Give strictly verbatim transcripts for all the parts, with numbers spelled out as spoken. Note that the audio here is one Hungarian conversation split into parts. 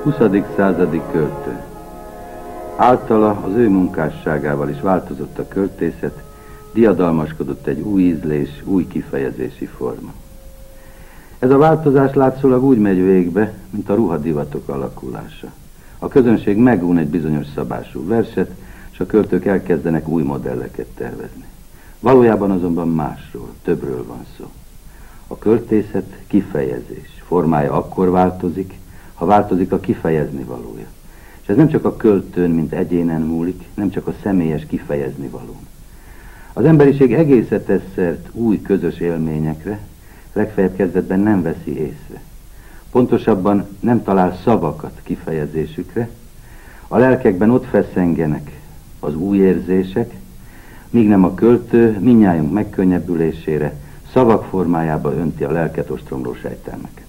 huszadik századi költő. Általa az ő munkásságával is változott a költészet, diadalmaskodott egy új ízlés, új kifejezési forma. Ez a változás látszólag úgy megy végbe, mint a ruhadivatok alakulása. A közönség megún egy bizonyos szabású verset, és a költők elkezdenek új modelleket tervezni. Valójában azonban másról, többről van szó. A költészet kifejezés, formája akkor változik, ha változik a kifejezni valója. És ez nem csak a költőn, mint egyénen múlik, nem csak a személyes kifejezni valón. Az emberiség egésze tesz szert új közös élményekre, legfeljebb kezdetben nem veszi észre. Pontosabban nem talál szavakat kifejezésükre, a lelkekben ott feszengenek az új érzések, míg nem a költő mindnyájunk megkönnyebbülésére szavak formájába önti a lelket ostromló sejtelmeket.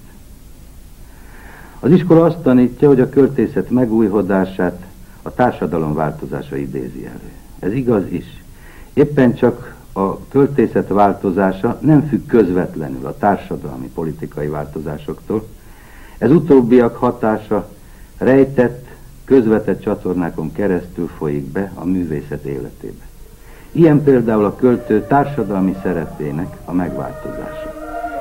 Az iskola azt tanítja, hogy a költészet megújhodását a társadalom változása idézi elő. Ez igaz is. Éppen csak a költészet változása nem függ közvetlenül a társadalmi, politikai változásoktól. Ez utóbbiak hatása rejtett, közvetett csatornákon keresztül folyik be a művészet életébe. Ilyen például a költő társadalmi szerepének a megváltozása.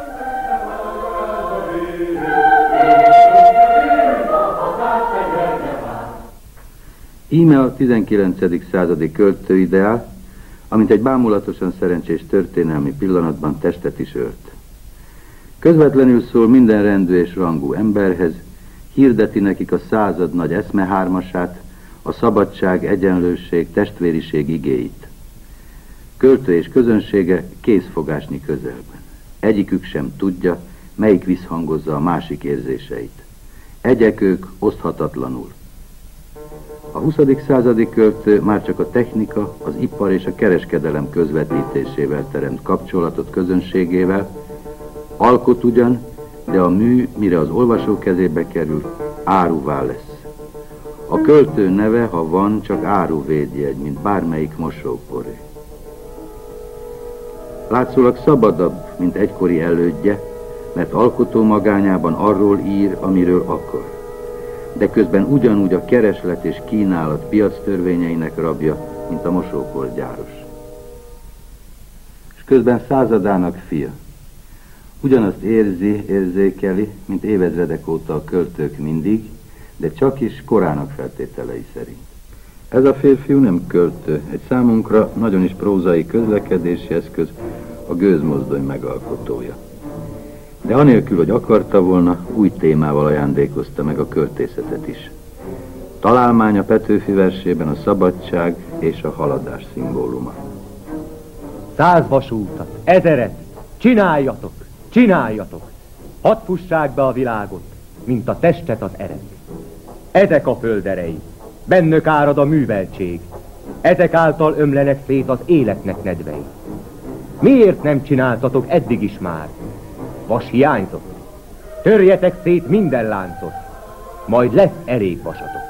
Íme a tizenkilencedik századi költőideál, amint egy bámulatosan szerencsés történelmi pillanatban testet is ölt. Közvetlenül szól minden rendű és rangú emberhez, hirdeti nekik a század nagy eszmehármasát, a szabadság, egyenlőség, testvériség igéit. Költő és közönsége kézfogásnyi közelben. Egyikük sem tudja, melyik visszhangozza a másik érzéseit. Egyek ők oszthatatlanul. A huszadik századi költő már csak a technika, az ipar és a kereskedelem közvetítésével teremt kapcsolatot közönségével, alkot ugyan, de a mű, mire az olvasó kezébe kerül, áruvá lesz. A költő neve, ha van, csak áruvédjegy, mint bármelyik mosóporé. Látszólag szabadabb, mint egykori elődje, mert alkotó magányában arról ír, amiről akar. De közben ugyanúgy a kereslet és kínálat piac törvényeinek rabja, mint a mosóporgyáros. És közben századának fia. Ugyanazt érzi, érzékeli, mint évezredek óta a költők mindig, de csak is korának feltételei szerint. Ez a férfiú nem költő, egy számunkra nagyon is prózai közlekedési eszköz, a gőzmozdony megalkotója. De anélkül, hogy akarta volna, új témával ajándékozta meg a költészetet is. Találmánya Petőfi versében a szabadság és a haladás szimbóluma. Száz vasútat, ezeret, csináljatok, csináljatok! Hadd fussák be a világot, mint a testet az erek. Ezek a földerei, bennök árad a műveltség, ezek által ömlenek szét az életnek nedvei. Miért nem csináltatok eddig is már? Vas hiányzott. Törjetek szét minden láncot, majd lesz elég vasatok.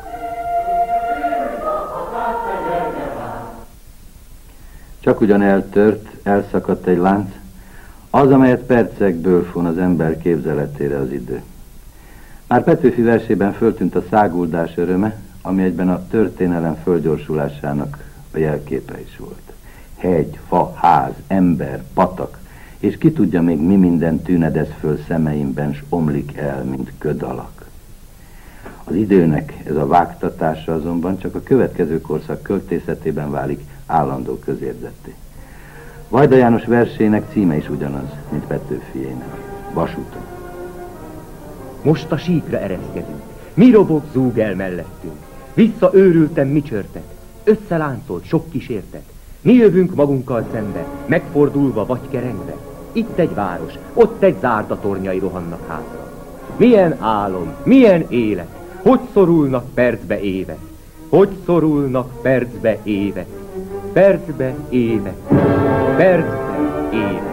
Csak ugyan eltört, elszakadt egy lánc, az, amelyet percekből fon az ember képzeletére az idő. Már Petőfi versében föltűnt a száguldás öröme, ami egyben a történelem fölgyorsulásának a jelképe is volt. Hegy, fa, ház, ember, patak, és ki tudja még mi minden tűnedez föl szemeimben, s omlik el, mint ködalak. Az időnek ez a vágtatása azonban csak a következő korszak költészetében válik állandó közérzetté. Vajda János versének címe is ugyanaz, mint Petőfiének. Vasúton. Most a síkra ereszkedünk. Mi robog zúg el mellettünk? Visszaőrültem mi csörtet? Összeláncolt sok kísértet. Mi jövünk magunkkal szembe, megfordulva vagy kerengve. Itt egy város, ott egy zárda tornyai rohannak hátra. Milyen álom, milyen élet, hogy szorulnak percbe évek, hogy szorulnak percbe évek, percbe évek, percbe évek.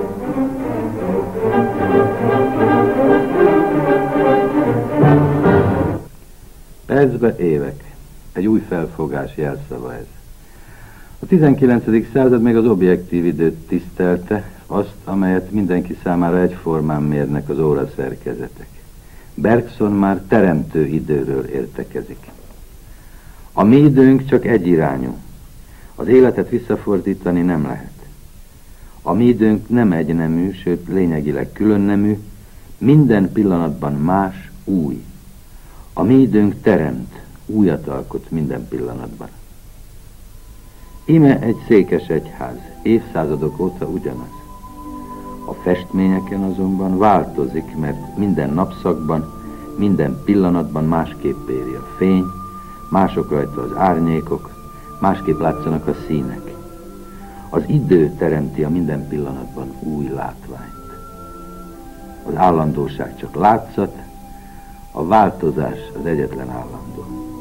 Percbe évek. Egy új felfogás jelszava ez. A tizenkilencedik század még az objektív időt tisztelte, azt, amelyet mindenki számára egyformán mérnek az óraszerkezetek. Bergson már teremtő időről értekezik. A mi időnk csak egyirányú. Az életet visszafordítani nem lehet. A mi időnk nem egynemű, sőt lényegileg különnemű, minden pillanatban más, új. A mi időnk teremt, újat alkot minden pillanatban. Íme egy székes egyház, évszázadok óta ugyanaz. A festményeken azonban változik, mert minden napszakban, minden pillanatban másképp éri a fény, mások rajta az árnyékok, másképp látszanak a színek. Az idő teremti a minden pillanatban új látványt. Az állandóság csak látszat, a változás az egyetlen állandó.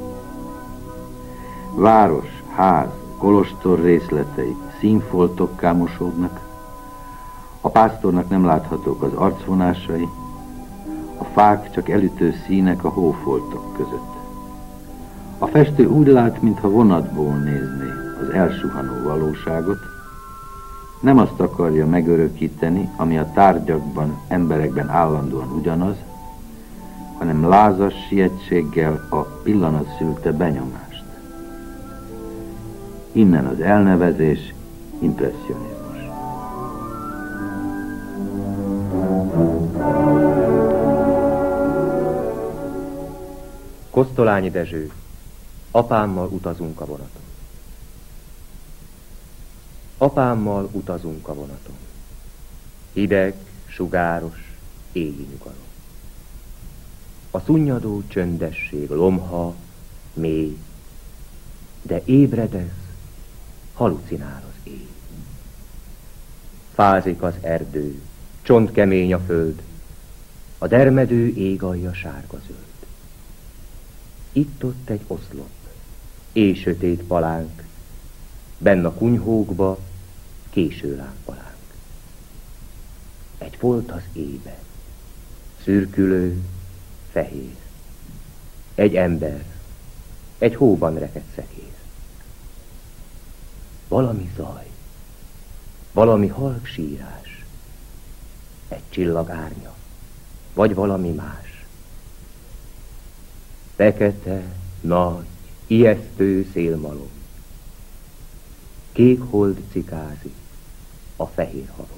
Város, ház, kolostor részletei színfoltokká mosódnak, a pásztornak nem láthatók az arcvonásai, a fák csak elütő színek a hófoltok között. A festő úgy lát, mintha vonatból nézné az elsuhanó valóságot, nem azt akarja megörökíteni, ami a tárgyakban, emberekben állandóan ugyanaz, hanem lázas sietséggel a pillanat szülte benyomást. Innen az elnevezés impresszionizmus. Kosztolányi Dezső, apámmal utazunk a vonaton. Apámmal utazunk a vonaton. Hideg, sugáros, égi nyugalom. A szunnyadó csöndesség lomha, mély, de ébredez, halucinál az éj. Fázik az erdő, csontkemény a föld, a dermedő égalja sárga-zöld. Itt-ott egy oszlop, éjsötét palánk, benn a kunyhókba késő lámpalánk. Egy folt az éjbe, szürkülő, fehér. Egy ember, egy hóban rekedt szekér. Valami zaj, valami halk sírás, egy csillag árnya, vagy valami más. Fekete, nagy, ijesztő szélmalom. Kék hold cikázik a fehér havon.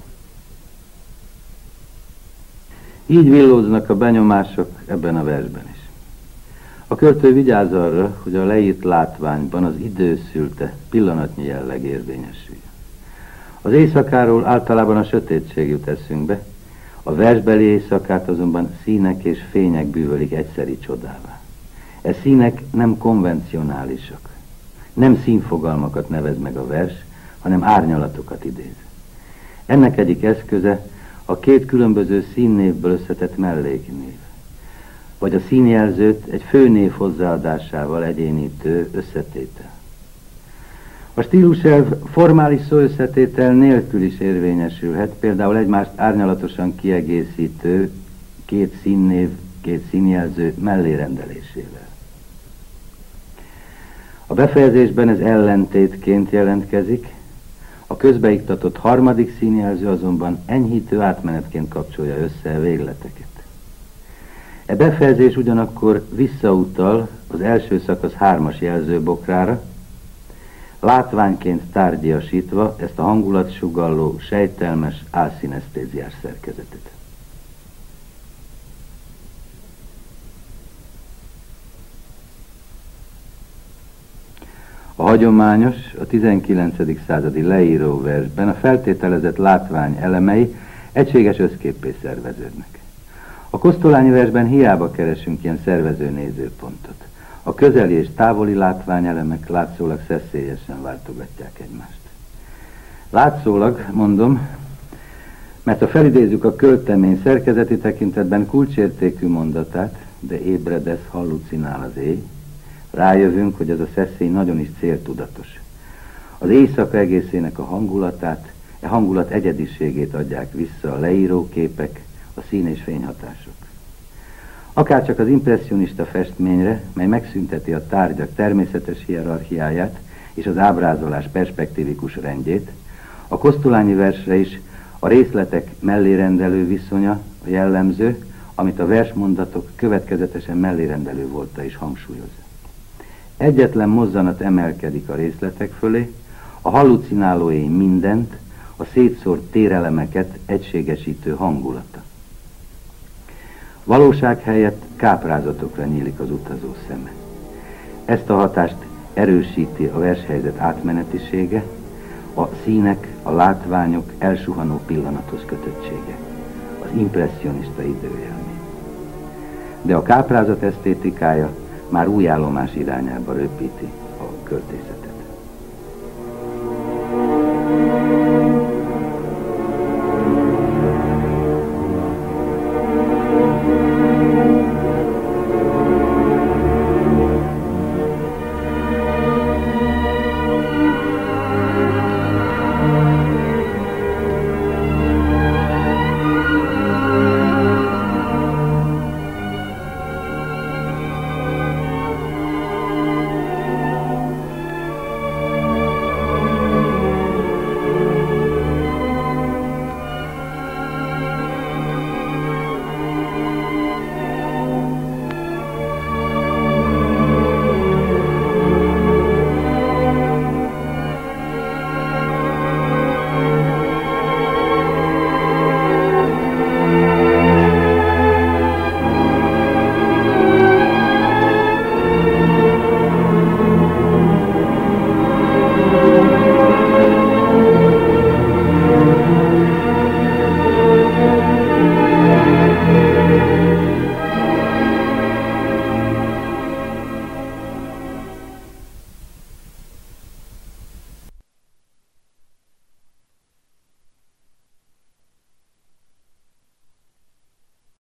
Így villóznak a benyomások ebben a versben is. A költő vigyáz arra, hogy a leírt látványban az idő szülte pillanatnyi jelleg érvényesül. Az éjszakáról általában a sötétség jut eszünkbe, a versbeli éjszakát azonban színek és fények bűvölik egyszeri csodává. E színek nem konvencionálisak, nem színfogalmakat nevez meg a vers, hanem árnyalatokat idéz. Ennek egyik eszköze a két különböző színnévből összetett melléknév, vagy a színjelzőt egy főnév hozzáadásával egyénítő összetétel. A stíluselv formális szóösszetétel nélkül is érvényesülhet, például egymást árnyalatosan kiegészítő két színnév, két színjelző mellérendelésével. A befejezésben ez ellentétként jelentkezik, a közbeiktatott harmadik színjelző azonban enyhítő átmenetként kapcsolja össze a végleteket. E befejezés ugyanakkor visszautal az első szakasz hármas jelzőbokrára, látványként tárgyiasítva ezt a hangulatsugalló, sejtelmes, álszinesztéziás szerkezetet. A hagyományos, a tizenkilencedik századi leíróversben a feltételezett látvány elemei egységes összképpé szerveződnek. A kosztolányi versben hiába keresünk ilyen szervező nézőpontot. A közeli és távoli látványelemek látszólag szeszélyesen váltogatják egymást. Látszólag, mondom, mert ha felidézzük a költemény szerkezeti tekintetben kulcsértékű mondatát, de ébredez, hallucinál az éj, rájövünk, hogy ez a szeszély nagyon is céltudatos. Az éjszaka egészének a hangulatát, a hangulat egyediségét adják vissza a leíróképek, a szín- és fényhatások. Akárcsak az impresszionista festményre, mely megszünteti a tárgyak természetes hierarchiáját és az ábrázolás perspektívikus rendjét, a kosztolányi versre is a részletek mellérendelő viszonya a jellemző, amit a versmondatok következetesen mellérendelő volta és hangsúlyoz. Egyetlen mozzanat emelkedik a részletek fölé, a hallucinálóé mindent, a szétszórt térelemeket egységesítő hangulata. Valóság helyett káprázatokra nyílik az utazó szeme. Ezt a hatást erősíti a vershelyzet átmenetisége, a színek, a látványok elsuhanó pillanatos kötöttsége, az impresszionista időélmény. De a káprázat esztétikája már új állomás irányába röpíti a költészetet.